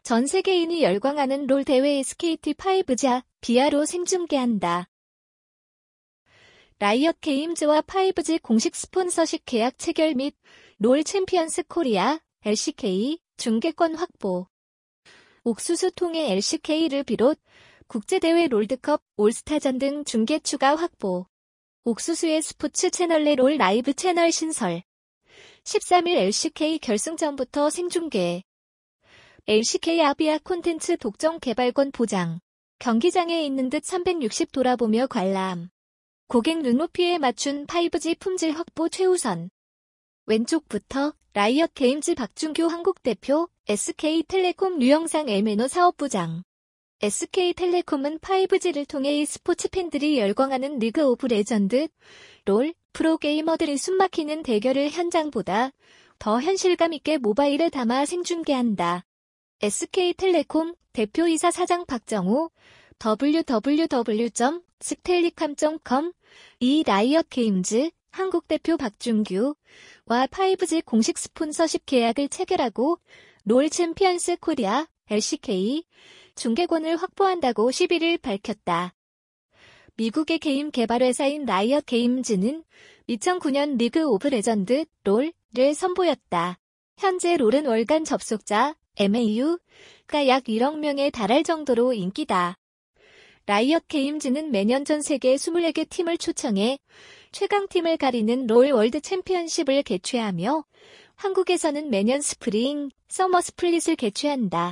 전 세계인이 열광하는 롤 대회 SKT5자 비아로 생중계한다. 라이엇 게임즈와 5G 공식 스폰서십 계약 체결 및 롤 챔피언스 코리아 LCK 중계권 확보. 옥수수 통해 LCK를 비롯 국제대회 롤드컵, 올스타전 등 중계 추가 확보. 옥수수의 스포츠 채널 내 롤 라이브 채널 신설. 13일 LCK 결승전부터 생중계. LCK 아비아 콘텐츠 독점 개발권 보장. 경기장에 있는 듯 360 돌아보며 관람. 고객 눈높이에 맞춘 5G 품질 확보 최우선. 왼쪽부터 라이엇 게임즈 박준규 한국대표, SK텔레콤 류영상 MNO 사업부장. SK텔레콤은 5G를 통해 e스포츠 팬들이 열광하는 리그 오브 레전드, 롤, 프로게이머들이 숨막히는 대결을 현장보다 더 현실감 있게 모바일에 담아 생중계한다. SK텔레콤 대표이사 사장 박정호, www.stellicom.com, 이 라이엇 게임즈, 한국 대표 박준규와 5G 공식 스폰서십 계약을 체결하고 롤 챔피언스 코리아, LCK, 중계권을 확보한다고 11일 밝혔다. 미국의 게임 개발 회사인 라이엇 게임즈는 2009년 리그 오브 레전드, 롤을 선보였다. 현재 롤은 월간 접속자, MAU가 약 1억 명에 달할 정도로 인기다. 라이엇 게임즈는 매년 전 세계 24개 팀을 초청해 최강팀을 가리는 롤 월드 챔피언십을 개최하며 한국에서는 매년 스프링, 서머 스플릿을 개최한다.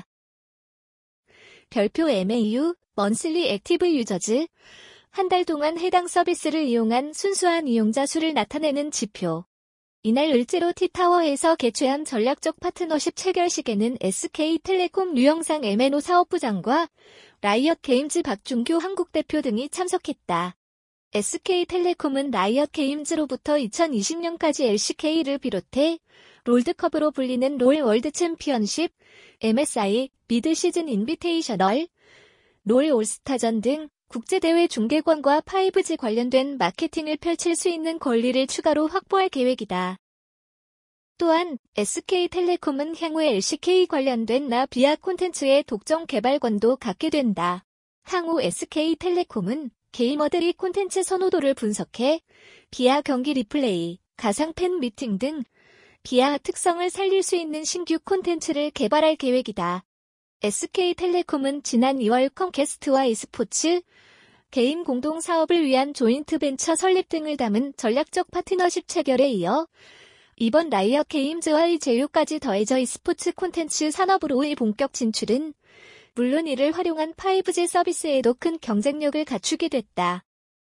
별표 MAU, 먼슬리 액티브 유저즈, 한 달 동안 해당 서비스를 이용한 순수한 이용자 수를 나타내는 지표. 이날 을지로 T타워에서 개최한 전략적 파트너십 체결식에는 SK텔레콤 류영상 MNO 사업부장과 라이엇 게임즈 박준규 한국대표 등이 참석했다. SK텔레콤은 라이엇 게임즈로부터 2020년까지 LCK를 비롯해 롤드컵으로 불리는 롤 월드 챔피언십, MSI, 미드 시즌 인비테이셔널, 롤 올스타전 등 국제대회 중계권과 5G 관련된 마케팅을 펼칠 수 있는 권리를 추가로 확보할 계획이다. 또한 SK텔레콤은 향후에 LCK 관련된 비아 콘텐츠의 독점 개발권도 갖게 된다. 향후 SK텔레콤은 게이머들이 콘텐츠 선호도를 분석해 비아 경기 리플레이, 가상 팬 미팅 등 비아 특성을 살릴 수 있는 신규 콘텐츠를 개발할 계획이다. SK텔레콤은 지난 2월 컴캐스트와 e스포츠, 게임 공동 사업을 위한 조인트 벤처 설립 등을 담은 전략적 파트너십 체결에 이어 이번 라이엇 게임즈와의 제휴까지 더해져 e스포츠 콘텐츠 산업으로의 본격 진출은 물론 이를 활용한 5G 서비스에도 큰 경쟁력을 갖추게 됐다.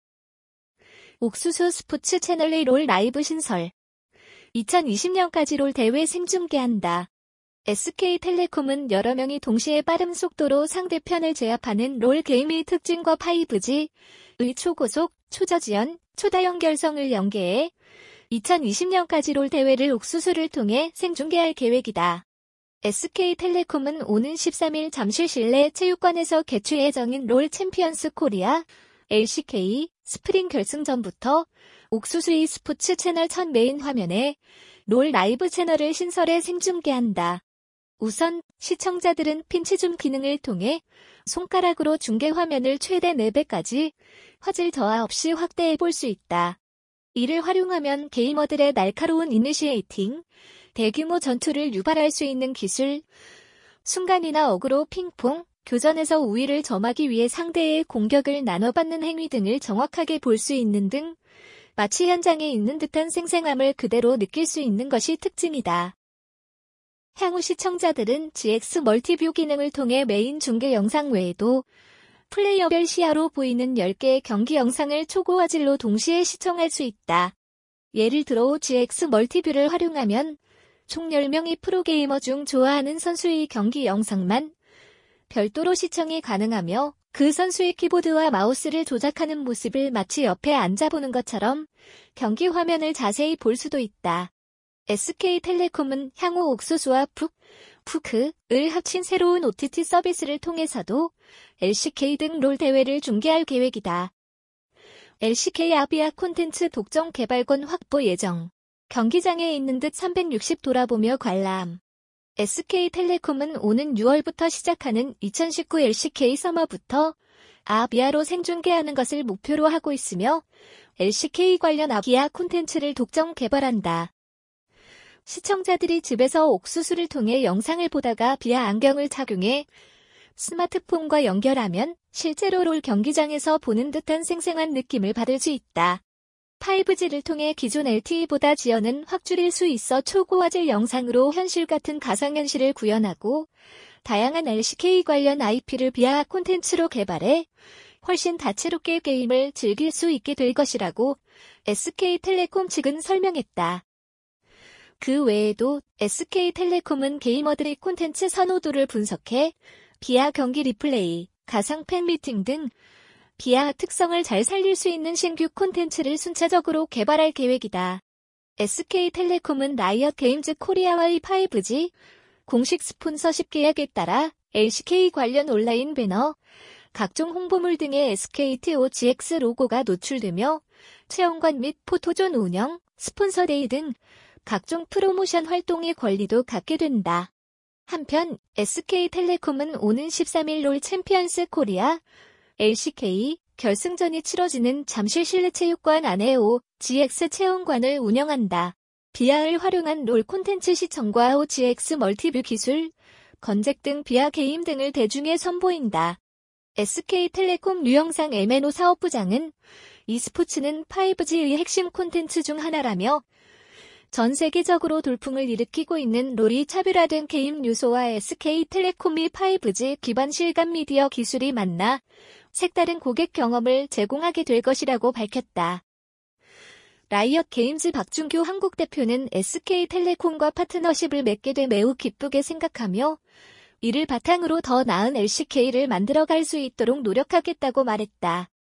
옥수수 스포츠 채널의 롤 라이브 신설. 2020년까지 롤 대회 생중계한다. SK텔레콤은 여러 명이 동시에 빠른 속도로 상대편을 제압하는 롤 게임의 특징과 5G의 초고속, 초저지연, 초다연 결성을 연계해 2020년까지 롤 대회를 옥수수를 통해 생중계할 계획이다. SK텔레콤은 오는 13일 잠실 실내 체육관에서 개최 예정인 롤 챔피언스 코리아, LCK, 스프링 결승전부터 옥수수의 스포츠 채널 첫 메인 화면에 롤 라이브 채널을 신설해 생중계한다. 우선 시청자들은 핀치줌 기능을 통해 손가락으로 중계 화면을 최대 4배까지 화질 저하 없이 확대해 볼 수 있다. 이를 활용하면 게이머들의 날카로운 이니시에이팅, 대규모 전투를 유발할 수 있는 기술, 순간이나 어그로 핑퐁, 교전에서 우위를 점하기 위해 상대의 공격을 나눠받는 행위 등을 정확하게 볼 수 있는 등 마치 현장에 있는 듯한 생생함을 그대로 느낄 수 있는 것이 특징이다. 향후 시청자들은 GX 멀티뷰 기능을 통해 메인 중계 영상 외에도 플레이어별 시야로 보이는 10개의 경기 영상을 초고화질로 동시에 시청할 수 있다. 예를 들어 GX 멀티뷰를 활용하면 총 10명의 프로게이머 중 좋아하는 선수의 경기 영상만 별도로 시청이 가능하며 그 선수의 키보드와 마우스를 조작하는 모습을 마치 옆에 앉아보는 것처럼 경기 화면을 자세히 볼 수도 있다. SK텔레콤은 향후 옥수수와 푸크를 합친 새로운 OTT 서비스를 통해서도 LCK 등 롤 대회를 중계할 계획이다. LCK 아비아 콘텐츠 독점 개발권 확보 예정. 경기장에 있는 듯 360 돌아보며 관람. SK텔레콤은 오는 6월부터 시작하는 2019 LCK 서머부터 비아로 생중계하는 것을 목표로 하고 있으며 LCK 관련 비아 콘텐츠를 독점 개발한다. 시청자들이 집에서 옥수수를 통해 영상을 보다가 비아 안경을 착용해 스마트폰과 연결하면 실제로 롤 경기장에서 보는 듯한 생생한 느낌을 받을 수 있다. 5G를 통해 기존 LTE보다 지연은 확 줄일 수 있어 초고화질 영상으로 현실 같은 가상현실을 구현하고 다양한 LCK 관련 IP를 비아 콘텐츠로 개발해 훨씬 다채롭게 게임을 즐길 수 있게 될 것이라고 SK텔레콤 측은 설명했다. 그 외에도 SK텔레콤은 게이머들의 콘텐츠 선호도를 분석해 비아 경기 리플레이, 가상 팬미팅 등 비아 특성을 잘 살릴 수 있는 신규 콘텐츠를 순차적으로 개발할 계획이다. SK텔레콤은 라이엇 게임즈 코리아와의 5G 공식 스폰서십 계약에 따라 LCK 관련 온라인 배너, 각종 홍보물 등의 SKT5GX 로고가 노출되며 체험관 및 포토존 운영, 스폰서데이 등 각종 프로모션 활동의 권리도 갖게 된다. 한편 SK텔레콤은 오는 13일 롤 챔피언스 코리아 LCK 결승전이 치러지는 잠실 실내체육관 안에 OGX 체험관을 운영한다. 비아를 활용한 롤 콘텐츠 시청과 OGX 멀티뷰 기술, 건잭 등 비아 게임 등을 대중에 선보인다. SK텔레콤 류영상 MNO 사업부장은 e스포츠는 5G의 핵심 콘텐츠 중 하나라며 전 세계적으로 돌풍을 일으키고 있는 롤이 차별화된 게임 요소와 SK텔레콤이 5G 기반 실감 미디어 기술이 만나 색다른 고객 경험을 제공하게 될 것이라고 밝혔다. 라이엇 게임즈 박준규 한국 대표는 SK텔레콤과 파트너십을 맺게 돼 매우 기쁘게 생각하며 이를 바탕으로 더 나은 LCK를 만들어갈 수 있도록 노력하겠다고 말했다.